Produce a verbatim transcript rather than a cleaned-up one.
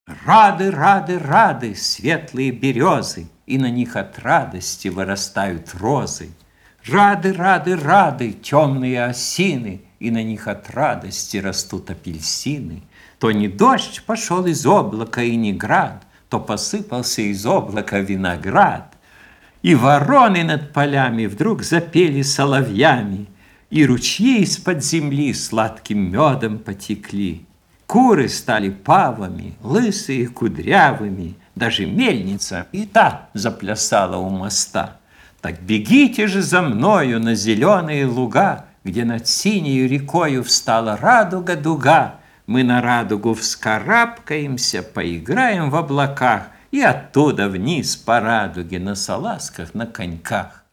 Рады, рады, рады светлые березы, И на них от радости вырастают розы. Рады, рады, рады темные осины, И на них от радости растут апельсины. То не дождь пошел из облака и не град, То посыпался из облака виноград. И вороны над полями вдруг запели соловьями, И ручьи из-под земли сладким медом потекли. Куры стали павами, лысые кудрявыми, Даже мельница и та заплясала у моста. Так бегите же за мною на зеленые луга, Где над синею рекою встала радуга-дуга. Мы на радугу вскарабкаемся, поиграем в облаках И оттуда вниз по радуге на салазках, на коньках.